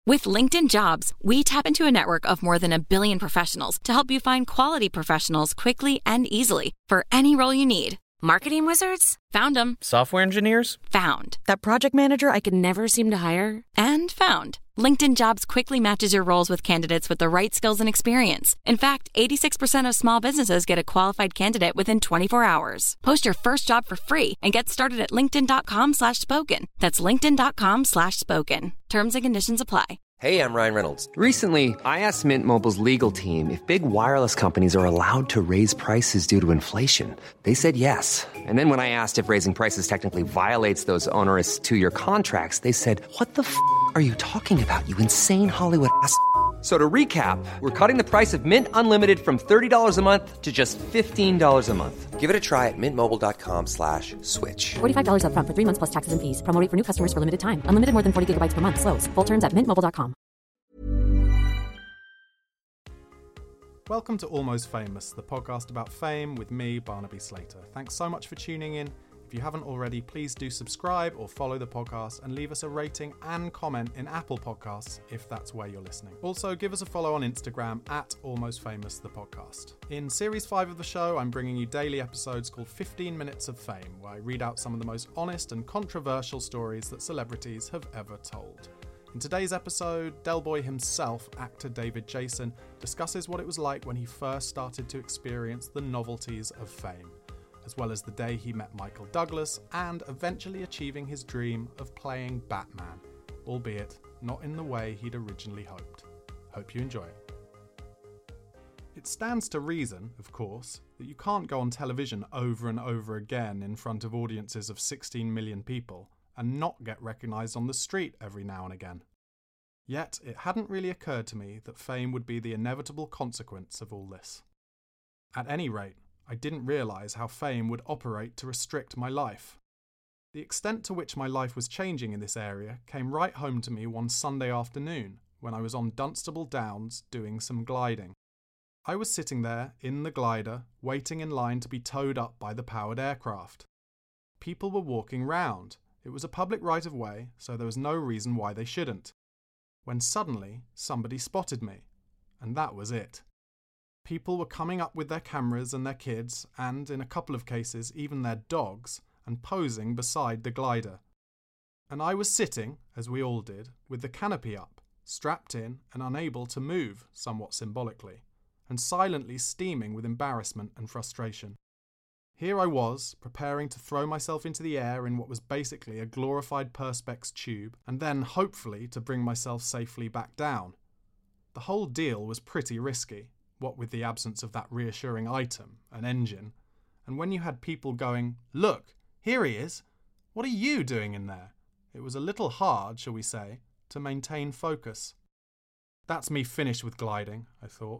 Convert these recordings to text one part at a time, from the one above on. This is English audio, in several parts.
With LinkedIn Jobs, we tap into a network of more than 1 billion professionals to help you find quality professionals quickly and easily for any role you need. Marketing wizards? Found them. Software engineers? Found. That project manager I could never seem to hire? And found. LinkedIn Jobs quickly matches your roles with candidates with the right skills and experience. In fact, 86% of small businesses get a qualified candidate within 24 hours. Post your first job for free and get started at linkedin.com/spoken. That's linkedin.com/spoken. Terms and conditions apply. Hey, I'm Ryan Reynolds. Recently, I asked Mint Mobile's legal team if big wireless companies are allowed to raise prices due to inflation. They said yes. And then when I asked if raising prices technically violates those onerous two-year contracts, they said, "What the f*** are you talking about, you insane Hollywood ass?" So to recap, we're cutting the price of Mint Unlimited from $30 a month to just $15 a month. Give it a try at mintmobile.com/switch. $45 up front for 3 months plus taxes and fees. Promo rate for new customers for limited time. Unlimited more than 40 gigabytes per month. Slows full terms at mintmobile.com. Welcome to Almost Famous, the podcast about fame with me, Barnaby Slater. Thanks so much for tuning in. If you haven't already, please do subscribe or follow the podcast and leave us a rating and comment in Apple Podcasts if that's where you're listening. Also, give us a follow on Instagram at Almost Famous the podcast. In Series 5 of the show, I'm bringing you daily episodes called 15 Minutes of Fame, where I read out some of the most honest and controversial stories that celebrities have ever told. In today's episode, Del Boy himself, actor David Jason, discusses what it was like when he first started to experience the novelties of fame, as well as the day he met Michael Douglas and eventually achieving his dream of playing Batman, albeit not in the way he'd originally hoped. Hope you enjoy it. It stands to reason, of course, that you can't go on television over and over again in front of audiences of 16 million people and not get recognised on the street every now and again. Yet it hadn't really occurred to me that fame would be the inevitable consequence of all this. At any rate, I didn't realise how fame would operate to restrict my life. The extent to which my life was changing in this area came right home to me one Sunday afternoon when I was on Dunstable Downs doing some gliding. I was sitting there in the glider, waiting in line to be towed up by the powered aircraft. People were walking round. It was a public right of way, so there was no reason why they shouldn't. When suddenly somebody spotted me, and that was it. People were coming up with their cameras and their kids, and in a couple of cases even their dogs, and posing beside the glider. And I was sitting, as we all did, with the canopy up, strapped in and unable to move, somewhat symbolically, and silently steaming with embarrassment and frustration. Here I was, preparing to throw myself into the air in what was basically a glorified Perspex tube, and then, hopefully, to bring myself safely back down. The whole deal was pretty risky, what with the absence of that reassuring item, an engine, and when you had people going, "Look, here he is! What are you doing in there?" It was a little hard, shall we say, to maintain focus. That's me finished with gliding, I thought.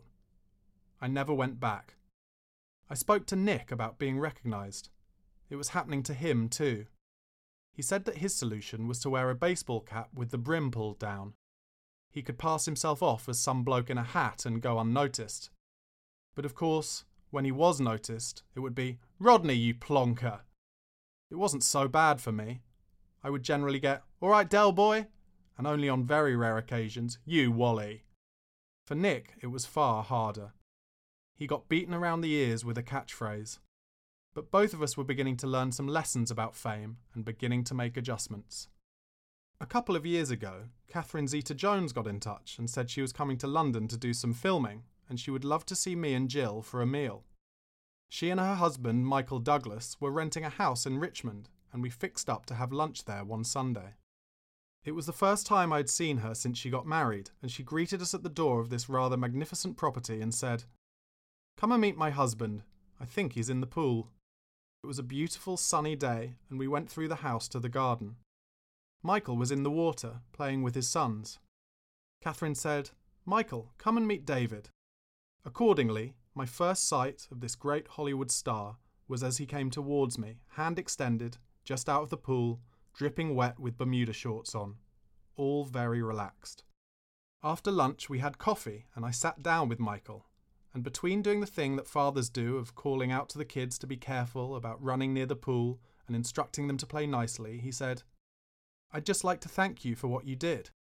I never went back. I spoke to Nick about being recognised. It was happening to him too. He said that his solution was to wear a baseball cap with the brim pulled down. He could pass himself off as some bloke in a hat and go unnoticed. But of course, when he was noticed, it would be, "Rodney, you plonker!" It wasn't so bad for me. I would generally get, "All right, Del Boy," and only on very rare occasions, "You Wally." For Nick, it was far harder. He got beaten around the ears with a catchphrase. But both of us were beginning to learn some lessons about fame and beginning to make adjustments. A couple of years ago, Catherine Zeta-Jones got in touch and said she was coming to London to do some filming and she would love to see me and Jill for a meal. She and her husband, Michael Douglas, were renting a house in Richmond and we fixed up to have lunch there one Sunday. It was the first time I'd seen her since she got married and she greeted us at the door of this rather magnificent property and said, "Come and meet my husband. I think he's in the pool." It was a beautiful sunny day and we went through the house to the garden. Michael was in the water, playing with his sons. Catherine said, "Michael, come and meet David." Accordingly, my first sight of this great Hollywood star was as he came towards me, hand extended, just out of the pool, dripping wet with Bermuda shorts on. All very relaxed. After lunch we had coffee and I sat down with Michael, and between doing the thing that fathers do of calling out to the kids to be careful about running near the pool and instructing them to play nicely, he said, "I'd just like to thank you for what you did."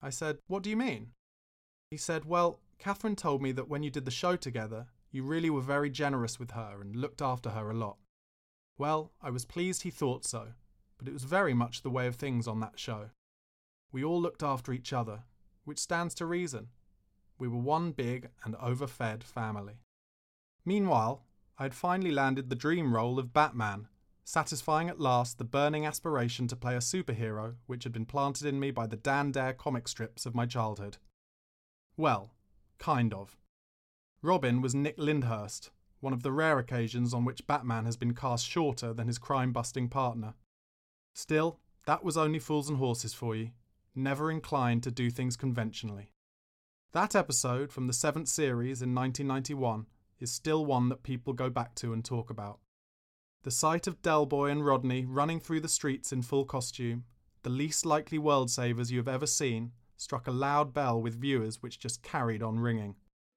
I said, "What do you mean?" He said, "Well, Catherine told me that when you did the show together, you really were very generous with her and looked after her a lot." Well, I was pleased he thought so, but it was very much the way of things on that show. We all looked after each other, which stands to reason. We were one big and overfed family. Meanwhile, I had finally landed the dream role of Batman, satisfying at last the burning aspiration to play a superhero which had been planted in me by the Dan Dare comic strips of my childhood. Well, kind of. Robin was Nick Lyndhurst, one of the rare occasions on which Batman has been cast shorter than his crime-busting partner. Still, that was only Fools and Horses for you, never inclined to do things conventionally. That episode from the 7th series in 1991 is still one that people go back to and talk about. The sight of Del Boy and Rodney running through the streets in full costume, the least likely world savers you have ever seen, struck a loud bell with viewers which just carried on ringing.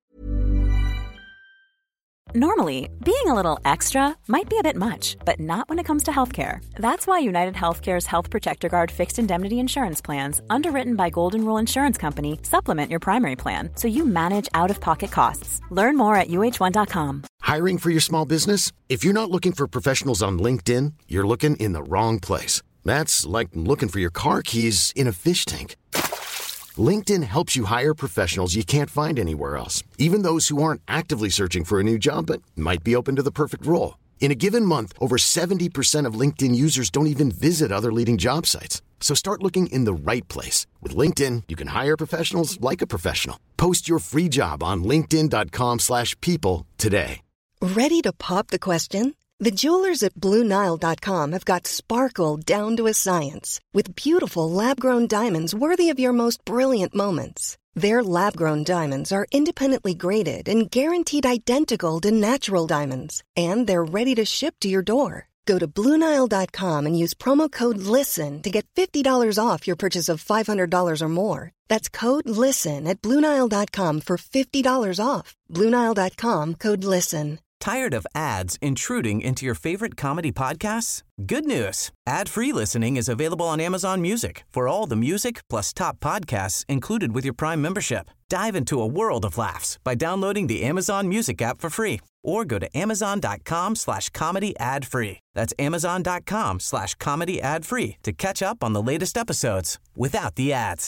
Normally, being a little extra might be a bit much, but not when it comes to healthcare. That's why United Healthcare's Health Protector Guard fixed indemnity insurance plans, underwritten by Golden Rule Insurance Company, supplement your primary plan so you manage out-of-pocket costs. Learn more at UH1.com. Hiring for your small business? If you're not looking for professionals on LinkedIn, you're looking in the wrong place. That's like looking for your car keys in a fish tank. LinkedIn helps you hire professionals you can't find anywhere else, even those who aren't actively searching for a new job but might be open to the perfect role. In a given month, over 70% of LinkedIn users don't even visit other leading job sites. So start looking in the right place. With LinkedIn, you can hire professionals like a professional. Post your free job on linkedin.com/people today. Ready to pop the question? The jewelers at BlueNile.com have got sparkle down to a science with beautiful lab-grown diamonds worthy of your most brilliant moments. Their lab-grown diamonds are independently graded and guaranteed identical to natural diamonds, and they're ready to ship to your door. Go to BlueNile.com and use promo code LISTEN to get $50 off your purchase of $500 or more. That's code LISTEN at BlueNile.com for $50 off. BlueNile.com, code LISTEN. Tired of ads intruding into your favorite comedy podcasts? Good news. Ad-free listening is available on Amazon Music for all the music plus top podcasts included with your Prime membership. Dive into a world of laughs by downloading the Amazon Music app for free or go to amazon.com/comedy ad-free. That's amazon.com/comedy ad-free to catch up on the latest episodes without the ads.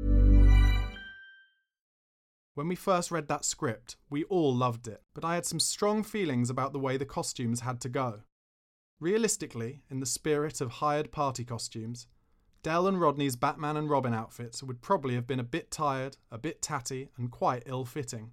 When we first read that script, we all loved it, but I had some strong feelings about the way the costumes had to go. Realistically, in the spirit of hired party costumes, Del and Rodney's Batman and Robin outfits would probably have been a bit tired, a bit tatty, and quite ill-fitting.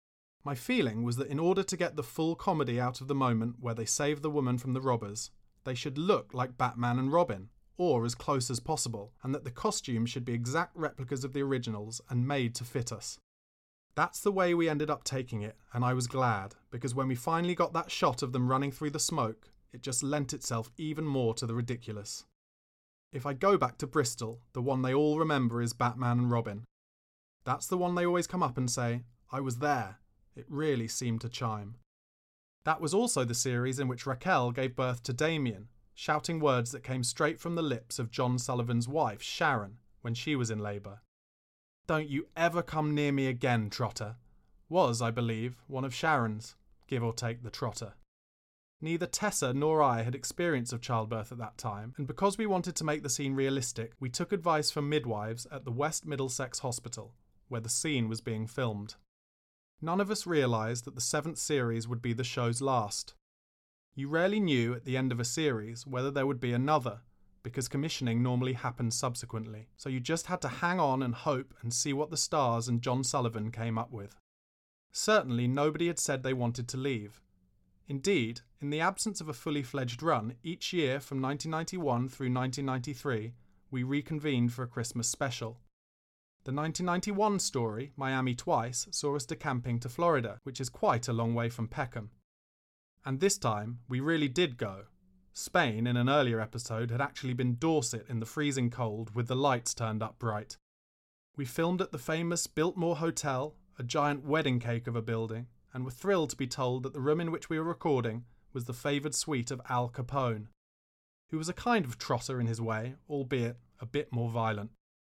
My feeling was that in order to get the full comedy out of the moment where they save the woman from the robbers, they should look like Batman and Robin, or as close as possible, and that the costumes should be exact replicas of the originals and made to fit us. That's the way we ended up taking it, and I was glad, because when we finally got that shot of them running through the smoke, it just lent itself even more to the ridiculous. If I go back to Bristol, the one they all remember is Batman and Robin. That's the one they always come up and say, "I was there." It really seemed to chime. That was also the series in which Raquel gave birth to Damien, shouting words that came straight from the lips of John Sullivan's wife, Sharon, when she was in labour. "Don't you ever come near me again, Trotter," was, I believe, one of Sharon's, give or take the trotter. Neither Tessa nor I had experience of childbirth at that time, and because we wanted to make the scene realistic, we took advice from midwives at the West Middlesex Hospital, where the scene was being filmed. None of us realised that the 7th series would be the show's last. You rarely knew at the end of a series whether there would be another, because commissioning normally happened subsequently, so you just had to hang on and hope and see what the stars and John Sullivan came up with. Certainly nobody had said they wanted to leave. Indeed, in the absence of a fully fledged run, each year from 1991 through 1993, we reconvened for a Christmas special. The 1991 story, Miami Twice, saw us decamping to Florida, which is quite a long way from Peckham. And this time, we really did go. Spain, in an earlier episode, had actually been Dorset in the freezing cold with the lights turned up bright. We filmed at the famous Biltmore Hotel, a giant wedding cake of a building, and were thrilled to be told that the room in which we were recording was the favoured suite of Al Capone, who was a kind of trotter in his way, albeit a bit more violent.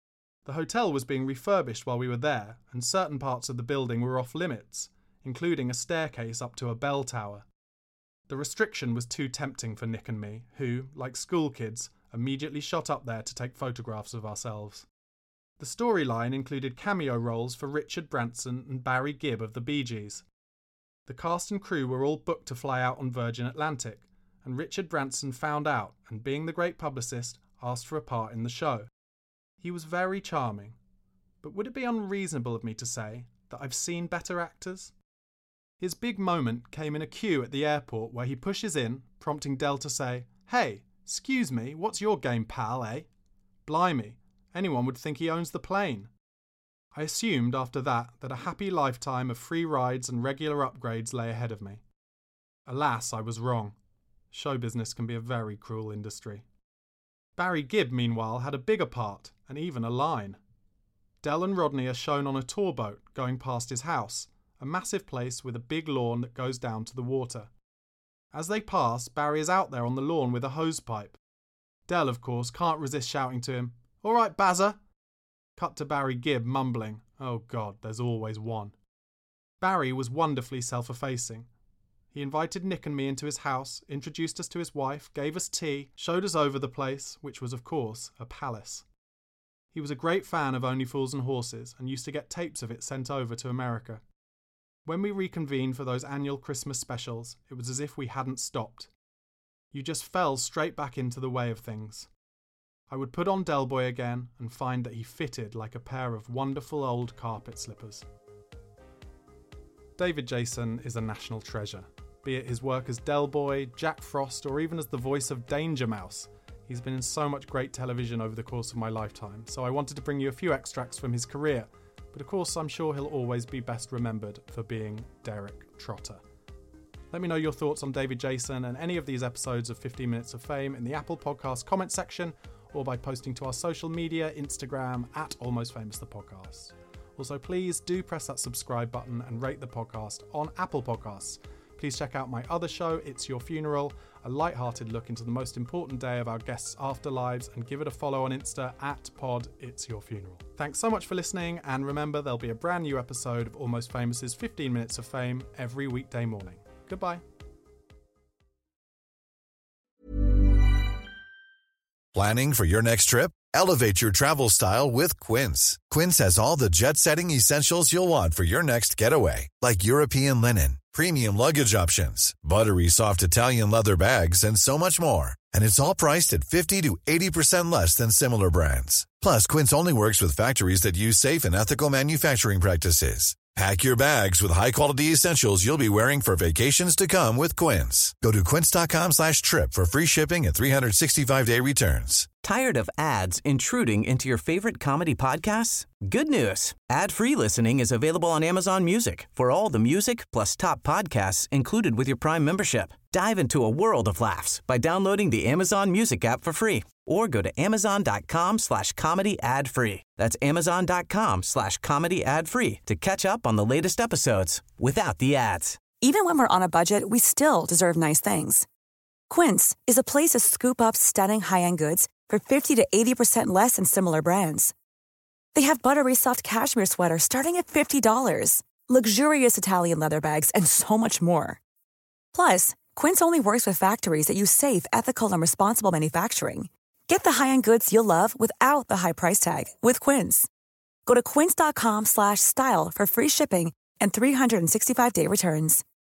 The hotel was being refurbished while we were there, and certain parts of the building were off limits, including a staircase up to a bell tower. The restriction was too tempting for Nick and me, who, like school kids, immediately shot up there to take photographs of ourselves. The storyline included cameo roles for Richard Branson and Barry Gibb of the Bee Gees. The cast and crew were all booked to fly out on Virgin Atlantic, and Richard Branson found out and, being the great publicist, asked for a part in the show. He was very charming, but would it be unreasonable of me to say that I've seen better actors? His big moment came in a queue at the airport where he pushes in, prompting Del to say, "Hey, excuse me, what's your game, pal, eh?" Blimey, anyone would think he owns the plane. I assumed after that a happy lifetime of free rides and regular upgrades lay ahead of me. Alas, I was wrong. Show business can be a very cruel industry. Barry Gibb, meanwhile, had a bigger part, and even a line. Del and Rodney are shown on a tour boat going past his house, a massive place with a big lawn that goes down to the water. As they pass, Barry is out there on the lawn with a hosepipe. Del, of course, can't resist shouting to him, "All right, Bazza!" Cut to Barry Gibb mumbling, "Oh God, there's always one." Barry was wonderfully self-effacing. He invited Nick and me into his house, introduced us to his wife, gave us tea, showed us over the place, which was, of course, a palace. He was a great fan of Only Fools and Horses and used to get tapes of it sent over to America. When we reconvened for those annual Christmas specials, it was as if we hadn't stopped. You just fell straight back into the way of things. I would put on Del Boy again and find that he fitted like a pair of wonderful old carpet slippers. David Jason is a national treasure. Be it his work as Del Boy, Jack Frost, or even as the voice of Danger Mouse. He's been in so much great television over the course of my lifetime, so I wanted to bring you a few extracts from his career, but of course I'm sure he'll always be best remembered for being Derek Trotter. Let me know your thoughts on David Jason and any of these episodes of 15 Minutes of Fame in the Apple Podcast comment section, or by posting to our social media, Instagram, @AlmostFamousThePodcast. Also, please do press that subscribe button and rate the podcast on Apple Podcasts. Please check out my other show, It's Your Funeral, a light-hearted look into the most important day of our guests' afterlives, and give it a follow on Insta @PodIt'sYourFuneral. Thanks so much for listening, and remember, there'll be a brand new episode of Almost Famous's 15 Minutes of Fame every weekday morning. Goodbye. Planning for your next trip? Elevate your travel style with Quince. Quince has all the jet-setting essentials you'll want for your next getaway, like European linen, premium luggage options, buttery soft Italian leather bags, and so much more. And it's all priced at 50 to 80% less than similar brands. Plus, Quince only works with factories that use safe and ethical manufacturing practices. Pack your bags with high-quality essentials you'll be wearing for vacations to come with Quince. Go to quince.com/trip for free shipping and 365-day returns. Tired of ads intruding into your favorite comedy podcasts? Good news. Ad-free listening is available on Amazon Music for all the music plus top podcasts included with your Prime membership. Dive into a world of laughs by downloading the Amazon Music app for free, or go to amazon.com/comedy ad-free. That's amazon.com/comedy ad-free to catch up on the latest episodes without the ads. Even when we're on a budget, we still deserve nice things. Quince is a place to scoop up stunning high-end goods for 50 to 80% less than similar brands. They have buttery soft cashmere sweaters starting at $50, luxurious Italian leather bags, and so much more. Plus, Quince only works with factories that use safe, ethical, and responsible manufacturing. Get the high-end goods you'll love without the high price tag with Quince. Go to quince.com/style for free shipping and 365-day returns.